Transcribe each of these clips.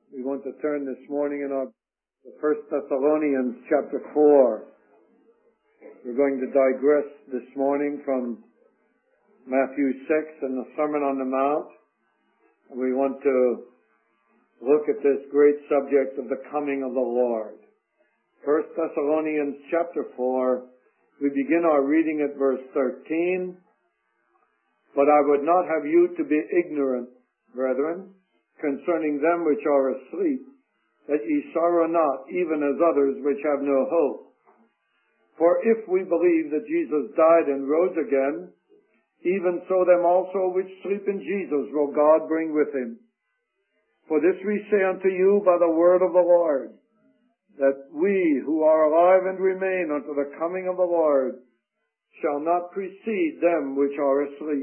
We want to turn this morning in our 1 Thessalonians chapter 4. We're going to digress this morning from Matthew 6 and the Sermon on the Mount. And we want to look at this great subject of the coming of the Lord. 1 Thessalonians chapter 4, we begin our reading at verse 13. But I would not have you to be ignorant, brethren, concerning them which are asleep, that ye sorrow not, even as others which have no hope. For if we believe that Jesus died and rose again, even so them also which sleep in Jesus will God bring with him. For this we say unto you by the word of the Lord, that we who are alive and remain unto the coming of the Lord shall not precede them which are asleep.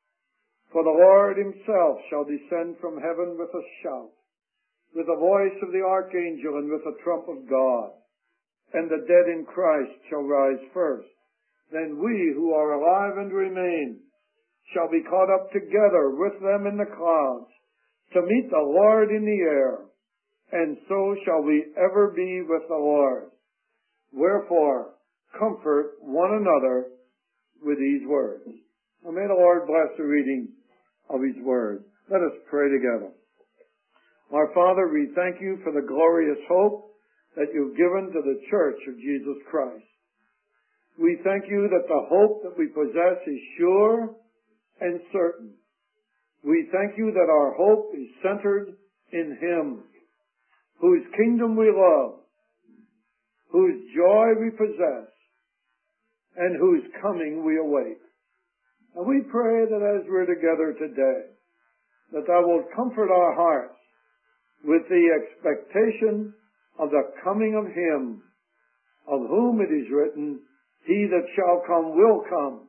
For the Lord himself shall descend from heaven with a shout, with the voice of the archangel, and with the trump of God. And the dead in Christ shall rise first. Then we who are alive and remain shall be caught up together with them in the clouds, to meet the Lord in the air. And so shall we ever be with the Lord. Wherefore, comfort one another with these words. Now may the Lord bless the reading of his word. Let us pray together. Our Father, we thank you for the glorious hope that you've given to the church of Jesus Christ. We thank you that the hope that we possess is sure and certain. We thank you that our hope is centered in him, whose kingdom we love, whose joy we possess, and whose coming we await. And we pray that as we're together today, that thou wilt comfort our hearts with the expectation of the coming of him, of whom it is written, he that shall come will come,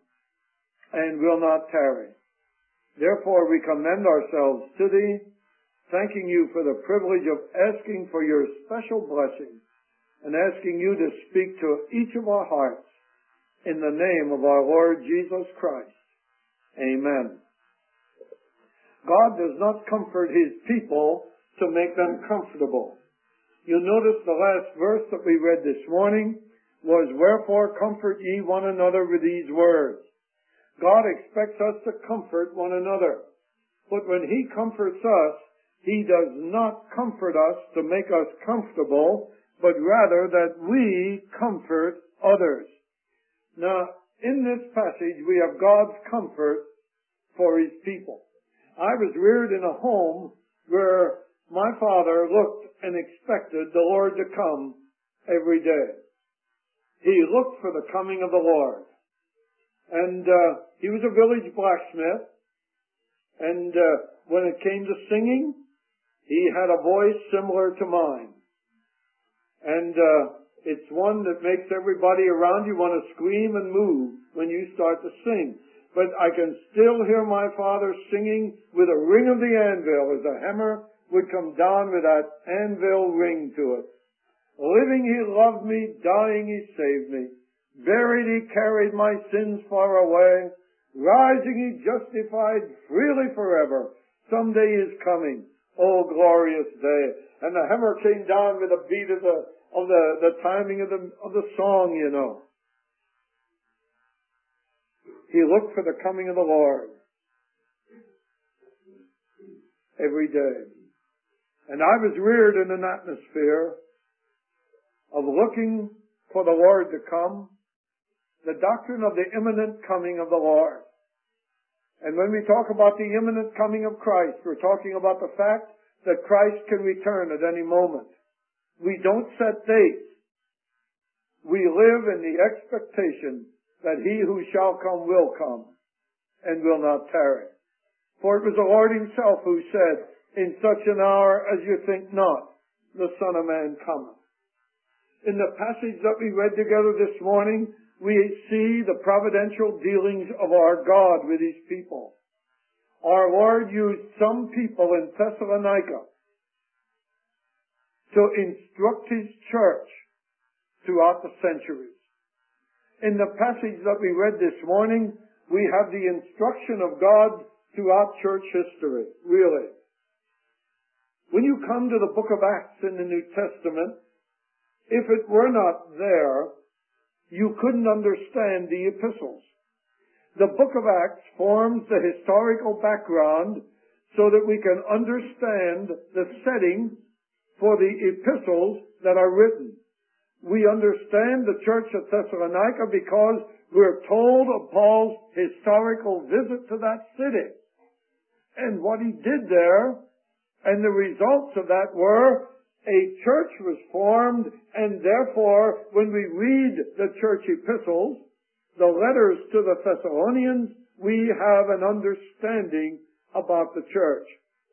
and will not tarry. Therefore we commend ourselves to thee, thanking you for the privilege of asking for your special blessing, and asking you to speak to each of our hearts in the name of our Lord Jesus Christ. Amen. God does not comfort his people to make them comfortable. You'll notice the last verse that we read this morning was, wherefore comfort ye one another with these words. God expects us to comfort one another. But when he comforts us, he does not comfort us to make us comfortable, but rather that we comfort others. Now, in this passage, we have God's comfort for his people. I was reared in a home where my father looked and expected the Lord to come every day. He looked for the coming of the Lord. And he was a village blacksmith. And when it came to singing, he had a voice similar to mine. And it's one that makes everybody around you want to scream and move when you start to sing. But I can still hear my father singing with a ring of the anvil as the hammer would come down with that anvil ring to it. Living he loved me, dying he saved me. Buried he carried my sins far away. Rising he justified freely forever. Someday is coming, oh glorious day. And the hammer came down with a beat of the timing of the song, you know. He looked for the coming of the Lord every day. And I was reared in an atmosphere of looking for the Lord to come, the doctrine of the imminent coming of the Lord. And when we talk about the imminent coming of Christ, we're talking about the fact that Christ can return at any moment. We don't set dates. We live in the expectation that he who shall come will come and will not tarry. For it was the Lord himself who said, in such an hour as you think not, the Son of Man cometh. In the passage that we read together this morning, we see the providential dealings of our God with his people. Our Lord used some people in Thessalonica to instruct his church throughout the centuries. In the passage that we read this morning, we have the instruction of God throughout church history, really. When you come to the book of Acts in the New Testament, if it were not there, you couldn't understand the epistles. The book of Acts forms the historical background so that we can understand the setting for the epistles that are written. We understand the church at Thessalonica because we're told of Paul's historical visit to that city and what he did there, and the results of that were a church was formed, and therefore when we read the church epistles, the letters to the Thessalonians, we have an understanding about the church.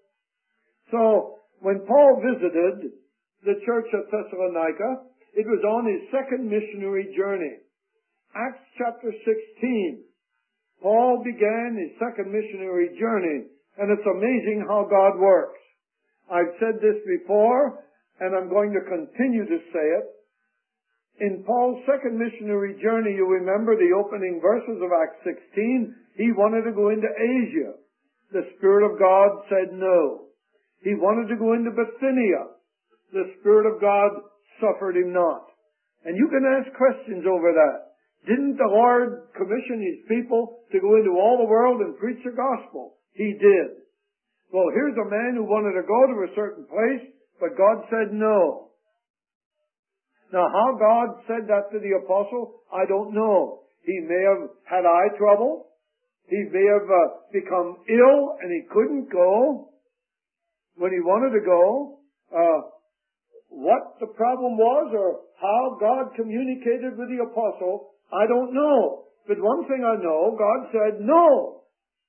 So, when Paul visited the church at Thessalonica, it was on his second missionary journey. Acts chapter 16. Paul began his second missionary journey, and it's amazing how God works. I've said this before, and I'm going to continue to say it. In Paul's second missionary journey, you remember the opening verses of Acts 16, he wanted to go into Asia. The Spirit of God said no. He wanted to go into Bithynia. The Spirit of God suffered him not. And you can ask questions over that. Didn't the Lord commission his people to go into all the world and preach the gospel? He did. Well, here's a man who wanted to go to a certain place, but God said no. Now, how God said that to the apostle, I don't know. He may have had eye trouble. He may have become ill and he couldn't go when he wanted to go. What the problem was or how God communicated with the apostle, I don't know. But one thing I know, God said no.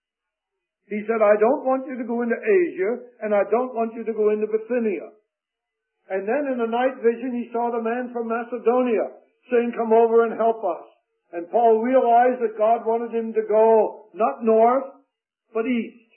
He said, I don't want you to go into Asia, and I don't want you to go into Bithynia. And then in a night vision, he saw the man from Macedonia saying, come over and help us. And Paul realized that God wanted him to go not north, but east.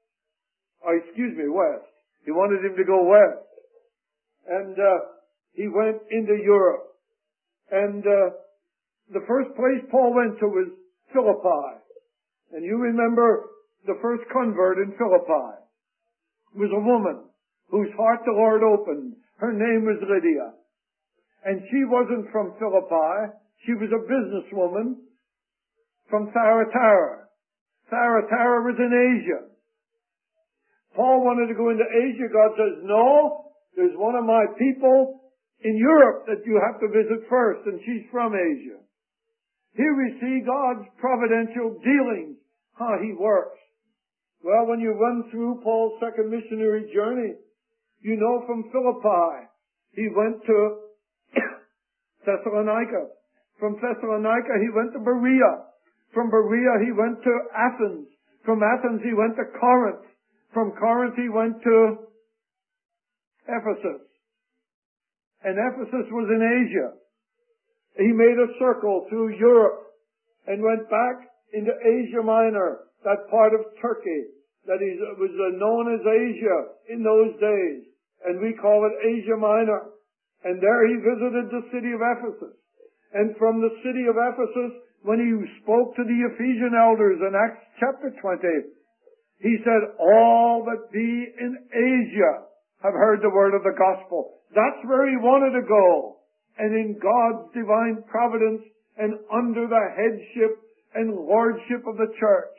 West. He wanted him to go west. And he went into Europe. And the first place Paul went to was Philippi. And you remember the first convert in Philippi was a woman whose heart the Lord opened. Her name was Lydia. And she wasn't from Philippi. She was a businesswoman from Thyatira. Thyatira was in Asia. Paul wanted to go into Asia. God says, no, there's one of my people in Europe that you have to visit first, and she's from Asia. Here we see God's providential dealings, how he works. Well, when you run through Paul's second missionary journey, you know from Philippi, he went to Thessalonica. From Thessalonica, he went to Berea. From Berea, he went to Athens. From Athens, he went to Corinth. From Corinth, he went to Ephesus. And Ephesus was in Asia. He made a circle through Europe and went back into Asia Minor, that part of Turkey that was known as Asia in those days. And we call it Asia Minor. And there he visited the city of Ephesus. And from the city of Ephesus, when he spoke to the Ephesian elders in Acts chapter 20, he said, all that be in Asia have heard the word of the gospel. That's where he wanted to go. And in God's divine providence and under the headship and lordship of the church,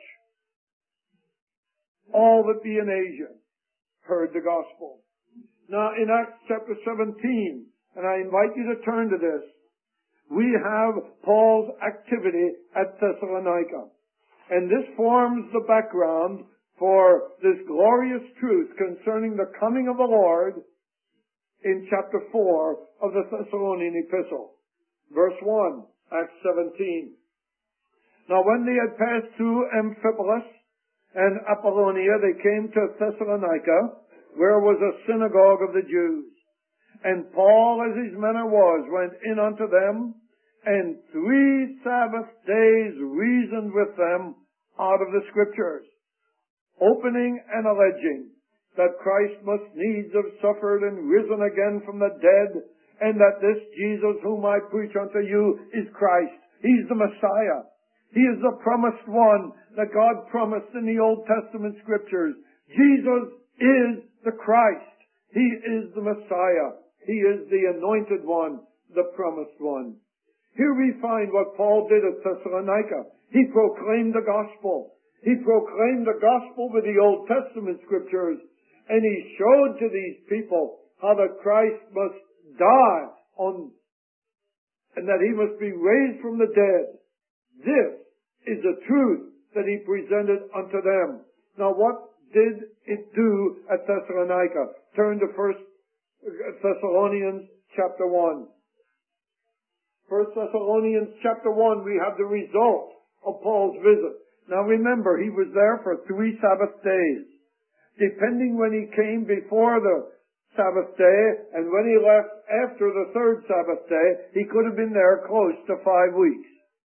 all that be in Asia heard the gospel. Now in Acts chapter 17, and I invite you to turn to this, we have Paul's activity at Thessalonica. And this forms the background for this glorious truth concerning the coming of the Lord in chapter 4 of the Thessalonian epistle. Verse 1, Acts 17. Now when they had passed through Amphipolis and Apollonia, they came to Thessalonica, where was a synagogue of the Jews. And Paul, as his manner was, went in unto them, and 3 Sabbath days reasoned with them out of the Scriptures, opening and alleging that Christ must needs have suffered and risen again from the dead, and that this Jesus whom I preach unto you is Christ. He's the Messiah. He is the promised one that God promised in the Old Testament Scriptures. Jesus is the Christ. He is the Messiah. He is the anointed one, the promised one. Here we find what Paul did at Thessalonica. He proclaimed the gospel. He proclaimed the gospel with the Old Testament scriptures, and he showed to these people how that Christ must die and that he must be raised from the dead. This is the truth that he presented unto them. Now what did it do at Thessalonica? Turn to 1 Thessalonians chapter 1. 1 Thessalonians chapter 1, we have the result of Paul's visit. Now remember, he was there for 3 Sabbath days. Depending when he came before the Sabbath day and when he left after the 3rd Sabbath day, he could have been there close to 5 weeks.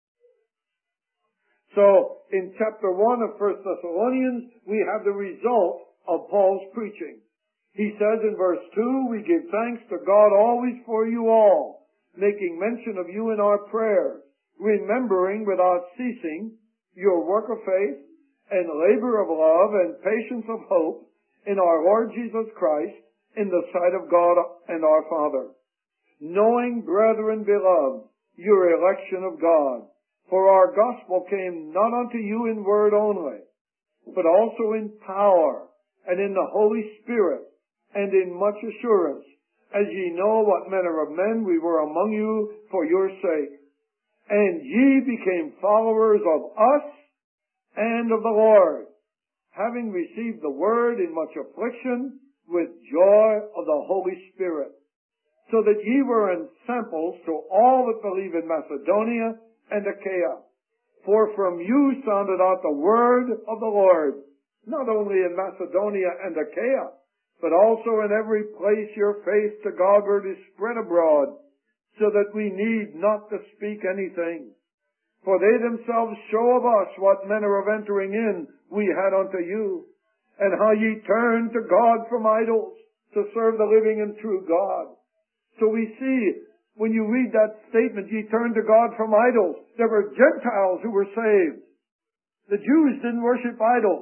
So, in chapter 1 of 1 Thessalonians, we have the result of Paul's preaching. He says in verse 2, we give thanks to God always for you all, making mention of you in our prayers, remembering without ceasing your work of faith and labor of love and patience of hope in our Lord Jesus Christ in the sight of God and our Father. Knowing, brethren beloved, your election of God, for our gospel came not unto you in word only, but also in power and in the Holy Spirit and in much assurance, as ye know what manner of men we were among you for your sake. And ye became followers of us and of the Lord, having received the word in much affliction with joy of the Holy Spirit, so that ye were ensamples to all that believe in Macedonia and Achaia. For from you sounded out the word of the Lord, not only in Macedonia and Achaia, but also in every place your faith to Godward is spread abroad, so that we need not to speak anything. For they themselves show of us what manner of entering in we had unto you, and how ye turned to God from idols to serve the living and true God. So we see, when you read that statement, ye turned to God from idols, there were Gentiles who were saved. The Jews didn't worship idols.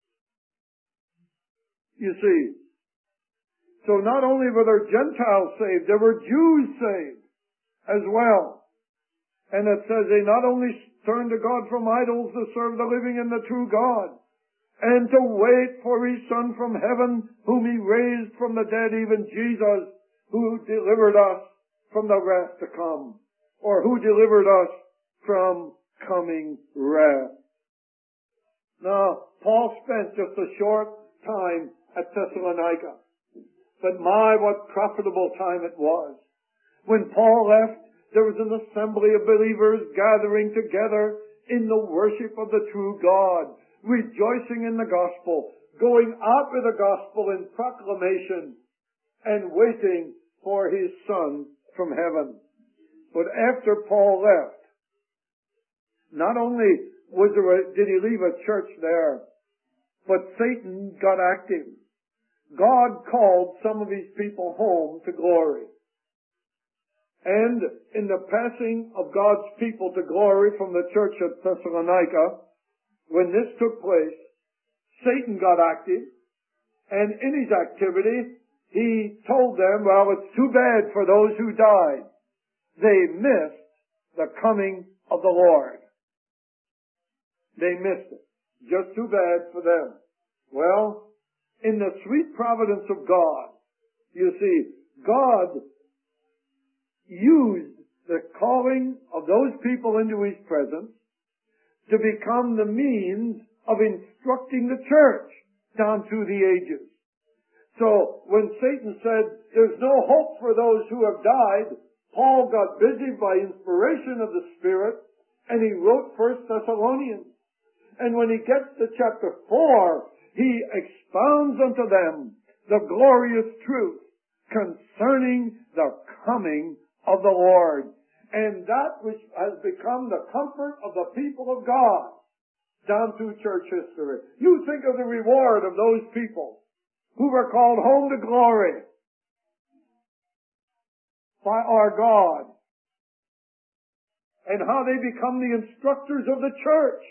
You see. So not only were there Gentiles saved, there were Jews saved as well. And it says they not only turned to God from idols to serve the living and the true God, and to wait for his Son from heaven, whom he raised from the dead, even Jesus, who delivered us from the wrath to come, or who delivered us from coming wrath. Now, Paul spent just a short time at Thessalonica, but my, what profitable time it was. When Paul left, there was an assembly of believers gathering together in the worship of the true God, rejoicing in the gospel, going out with the gospel in proclamation, and waiting for his Son from heaven. But after Paul left, not only did he leave a church there, but Satan got active. God called some of his people home to glory. And in the passing of God's people to glory from the church at Thessalonica, when this took place, Satan got active, and in his activity, he told them, well, it's too bad for those who died. They missed the coming of the Lord. They missed it. Just too bad for them. Well, in the sweet providence of God, you see, God used the calling of those people into his presence to become the means of instructing the church down through the ages. So when Satan said, there's no hope for those who have died, Paul got busy by inspiration of the Spirit, and he wrote 1 Thessalonians. And when he gets to chapter 4, he expounds unto them the glorious truth concerning the coming of the Lord, and that which has become the comfort of the people of God down through church history. You think of the reward of those people who were called home to glory by our God, and how they become the instructors of the church.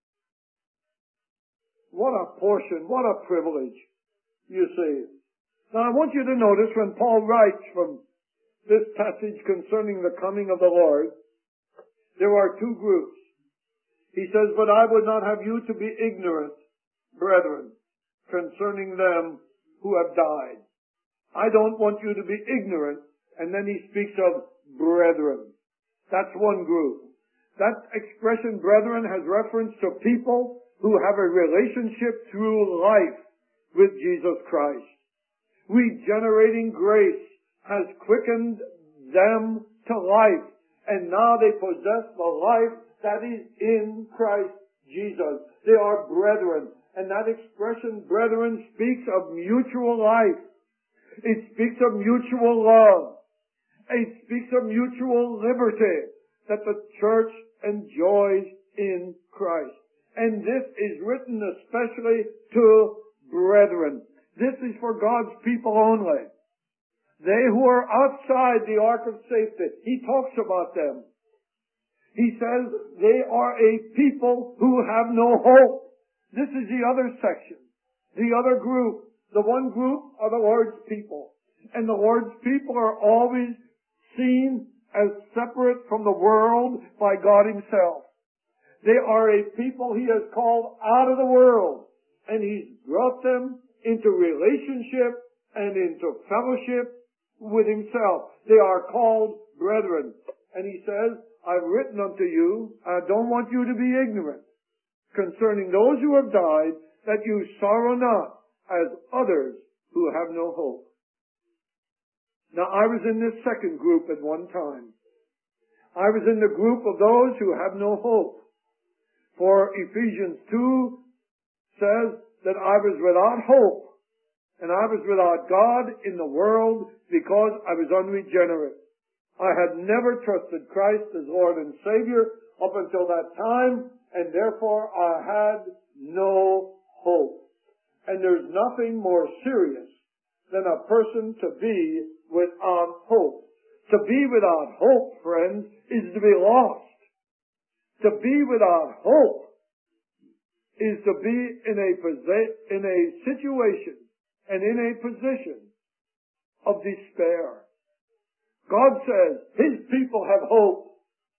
What a portion, what a privilege, you see. Now I want you to notice when Paul writes from this passage concerning the coming of the Lord, there are two groups. He says, but I would not have you to be ignorant, brethren, concerning them who have died. I don't want you to be ignorant. And then he speaks of brethren. That's one group. That expression, brethren, has reference to people who have a relationship through life with Jesus Christ. Regenerating grace has quickened them to life, and now they possess the life that is in Christ Jesus. They are brethren, and that expression, brethren, speaks of mutual life. It speaks of mutual love. It speaks of mutual liberty that the church enjoys in Christ. And this is written especially to brethren. This is for God's people only. They who are outside the ark of safety, he talks about them. He says they are a people who have no hope. This is the other section, the other group. The one group are the Lord's people. And the Lord's people are always seen as separate from the world by God himself. They are a people he has called out of the world, and he's brought them into relationship and into fellowship with himself. They are called brethren. And he says, I've written unto you, I don't want you to be ignorant concerning those who have died, that you sorrow not as others who have no hope. Now I was in this second group at one time. I was in the group of those who have no hope. For Ephesians 2 says that I was without hope, and I was without God in the world because I was unregenerate. I had never trusted Christ as Lord and Savior up until that time, and therefore I had no hope. And there's nothing more serious than a person to be without hope. To be without hope, friends, is to be lost. To be without hope is to be in a situation and in a position of despair. God says his people have hope.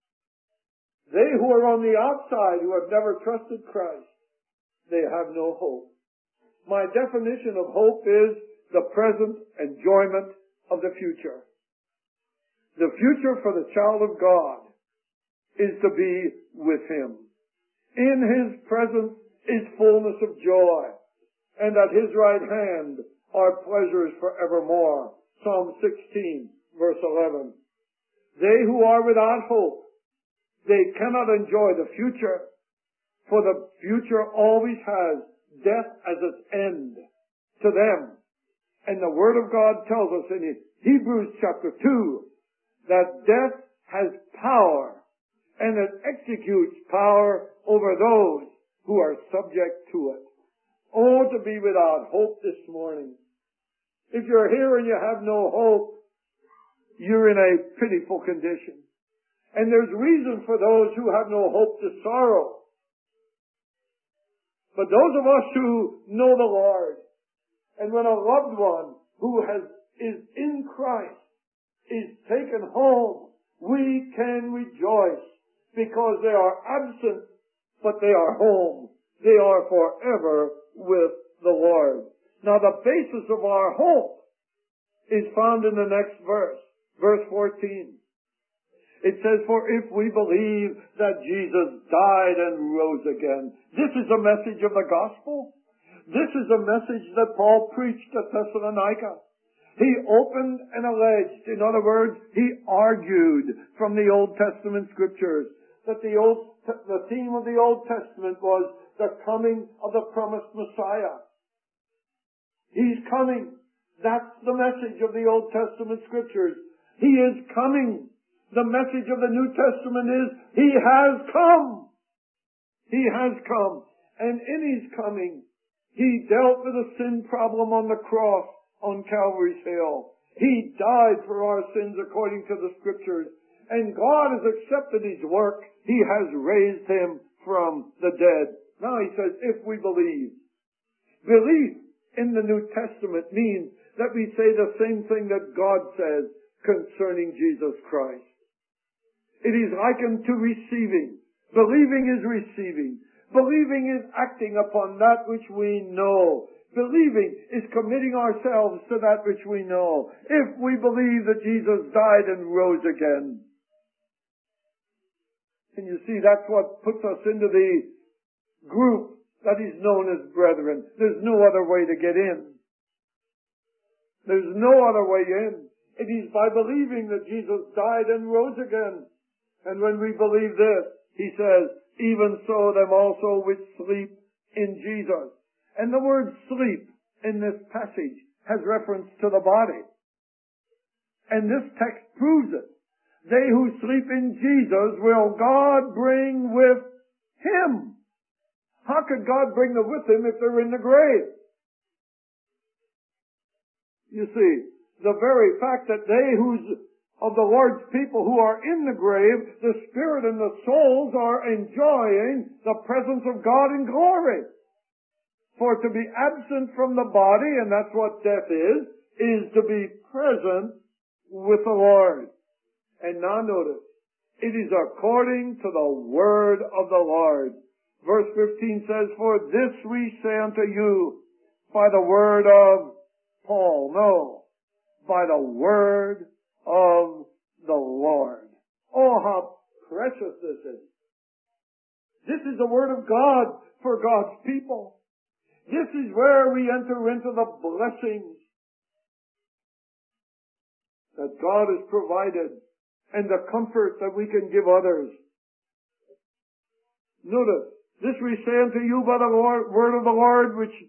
They who are on the outside, who have never trusted Christ, they have no hope. My definition of hope is the present enjoyment of the future. The future for the child of God is to be with him. In his presence is fullness of joy, and at his right hand are pleasures forevermore. Psalm 16, verse 11. They who are without hope, they cannot enjoy the future, for the future always has death as its end to them. And the Word of God tells us in Hebrews chapter 2 that death has power, and it executes power over those who are subject to it. Oh, to be without hope this morning. If you're here and you have no hope, you're in a pitiful condition. And there's reason for those who have no hope to sorrow. But those of us who know the Lord, and when a loved one who is in Christ is taken home, we can rejoice because they are absent, but they are home. They are forever with the Lord. Now the basis of our hope is found in the next verse, verse 14. It says, for if we believe that Jesus died and rose again. This is a message of the gospel. This is a message that Paul preached at Thessalonica. He opened and alleged, in other words, he argued from the Old Testament scriptures that the theme of the Old Testament was the coming of the promised Messiah. He's coming. That's the message of the Old Testament scriptures. He is coming. The message of the New Testament is, he has come. He has come. And in his coming, he dealt with the sin problem on the cross on Calvary's Hill. He died for our sins according to the scriptures. And God has accepted his work. He has raised him from the dead. Now he says, if we believe. Belief in the New Testament means that we say the same thing that God says concerning Jesus Christ. It is likened to receiving. Believing is receiving. Believing is acting upon that which we know. Believing is committing ourselves to that which we know. If we believe that Jesus died and rose again. And you see, that's what puts us into the group that is known as brethren. There's no other way to get in. There's no other way in. It is by believing that Jesus died and rose again. And when we believe this, he says, even so them also which sleep in Jesus. And the word sleep in this passage has reference to the body. And this text proves it. They who sleep in Jesus will God bring with him. How could God bring them with him if they're in the grave? You see, the very fact that they of the Lord's people who are in the grave, the spirit and the souls are enjoying the presence of God in glory. For to be absent from the body, and that's what death is to be present with the Lord. And now notice, it is according to the word of the Lord. Verse 15 says, for this we say unto you by the word of Paul. No, by the word of the Lord. Oh, how precious this is. This is the word of God for God's people. This is where we enter into the blessings that God has provided and the comfort that we can give others. Notice, this we say unto you by the word of the Lord,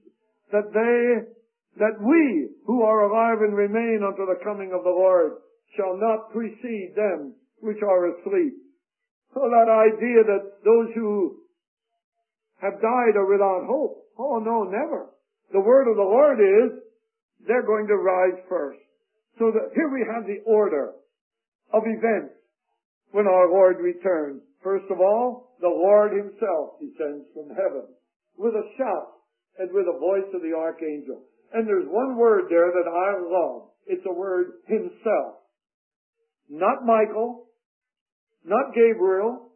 that we who are alive and remain unto the coming of the Lord shall not precede them which are asleep. So that idea that those who have died are without hope. Oh no, never. The word of the Lord is, they're going to rise first. So that here we have the order of events when our Lord returns. First of all, the Lord himself descends from heaven with a shout and with the voice of the archangel. And there's one word there that I love. It's the word himself. Not Michael, not Gabriel,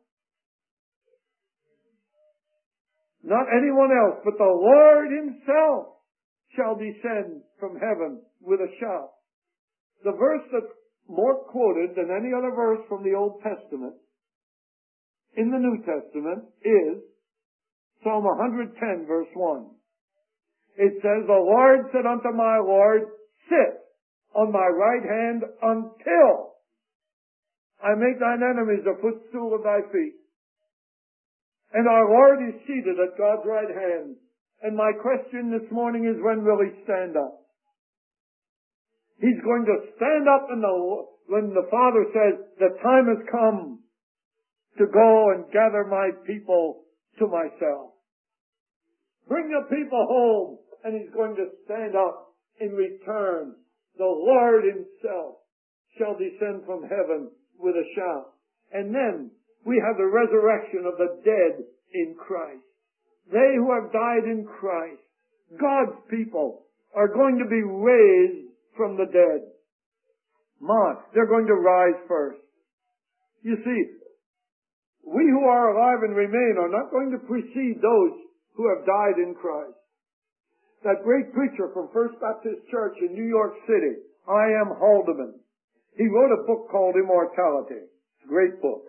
not anyone else, but the Lord himself shall descend from heaven with a shout. The verse that's more quoted than any other verse from the Old Testament in the New Testament is Psalm 110 verse 1. It says, the Lord said unto my Lord, sit on my right hand until I make thine enemies a footstool of thy feet. And our Lord is seated at God's right hand. And my question this morning is, when will he stand up? He's going to stand up when the Father says, the time has come to go and gather my people to myself. Bring the people home. And he's going to stand up in return. The Lord himself shall descend from heaven with a shout. And then we have the resurrection of the dead in Christ. They who have died in Christ, God's people, are going to be raised from the dead. They're going to rise first. You see, we who are alive and remain are not going to precede those who have died in Christ. That great preacher from First Baptist Church in New York City, I.M. Haldeman, he wrote a book called Immortality. It's a great book.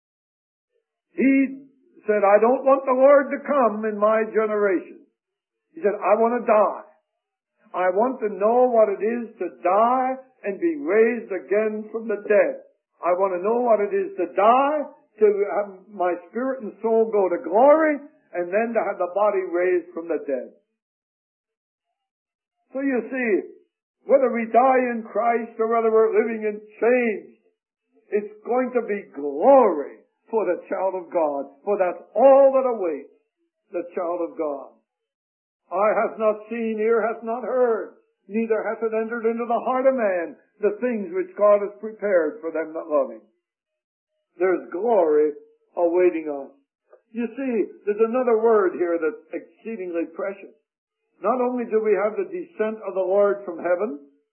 He said, I don't want the Lord to come in my generation. He said, I want to die. I want to know what it is to die and be raised again from the dead. I want to know what it is to die, to have my spirit and soul go to glory, and then to have the body raised from the dead. So you see, whether we die in Christ or whether we're living in change, it's going to be glory for the child of God, for that's all that awaits the child of God. Eye hath not seen, ear hath not heard, neither hath it entered into the heart of man the things which God has prepared for them that love him. There's glory awaiting us. You see, there's another word here that's exceedingly precious. Not only do we have the descent of the Lord from heaven,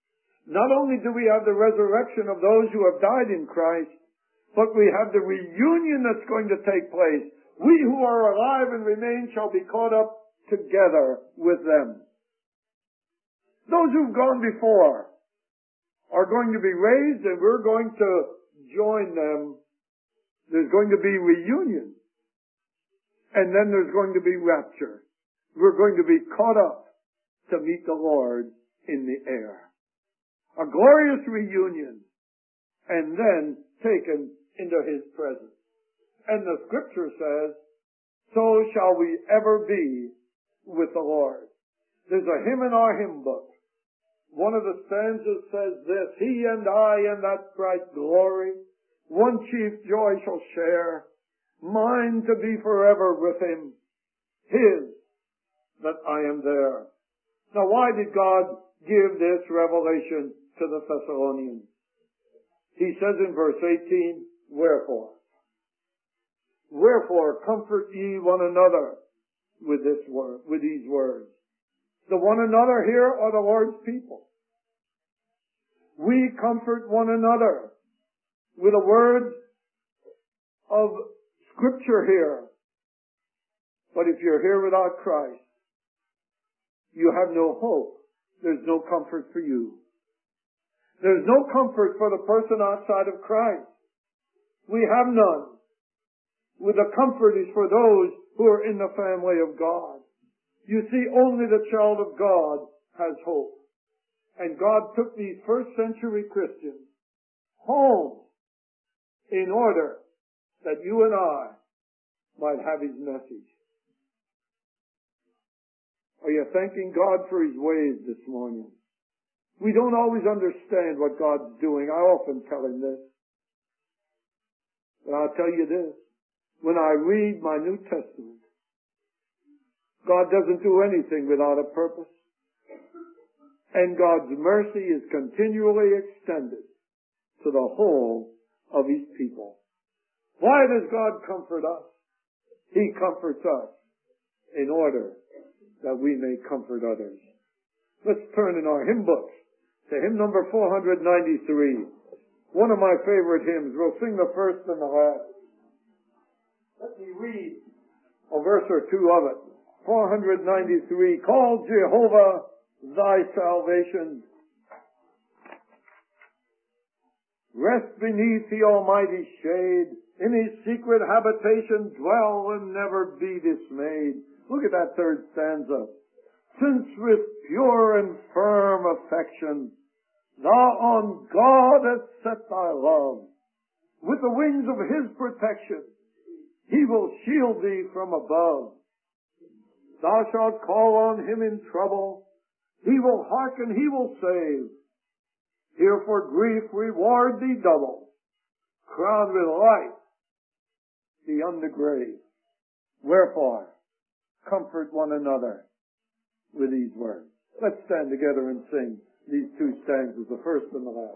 Not only do we have the resurrection of those who have died in Christ, but we have the reunion that's going to take place. We who are alive and remain shall be caught up together with them. Those who've gone before are going to be raised, and we're going to join them. There's going to be reunion. And then there's going to be rapture. We're going to be caught up to meet the Lord in the air. A glorious reunion, and then taken into His presence. And the Scripture says, so shall we ever be with the Lord. There's a hymn in our hymn book. One of the stanzas says this, He and I in that bright glory, one chief joy shall share, mine to be forever with Him, His that I am there. Now why did God give this revelation to the Thessalonians? He says in verse 18, wherefore? Wherefore comfort ye one another with this word, with these words. The one another here are the Lord's people. We comfort one another with the words of Scripture here. But if you're here without Christ, you have no hope. There's no comfort for you. There's no comfort for the person outside of Christ. We have none. With the comfort is for those who are in the family of God. You see, only the child of God has hope. And God took these first century Christians home in order that you and I might have His message. Are you thanking God for His ways this morning? We don't always understand what God's doing. I often tell Him this. But I'll tell you this. When I read my New Testament, God doesn't do anything without a purpose. And God's mercy is continually extended to the whole of His people. Why does God comfort us? He comforts us in order that we may comfort others. Let's turn in our hymn books to hymn number 493. One of my favorite hymns. We'll sing the first and the last. Let me read a verse or two of it. 493. Call Jehovah thy salvation. Rest beneath the Almighty's shade. In His secret habitation dwell and never be dismayed. Look at that third stanza. Since with pure and firm affection thou on God hast set thy love, with the wings of His protection He will shield thee from above. Thou shalt call on Him in trouble, He will hearken, He will save. Here for grief reward thee double, crowned with life beyond the grave. Wherefore, comfort one another with these words. Let's stand together and sing these two stanzas, the first and the last.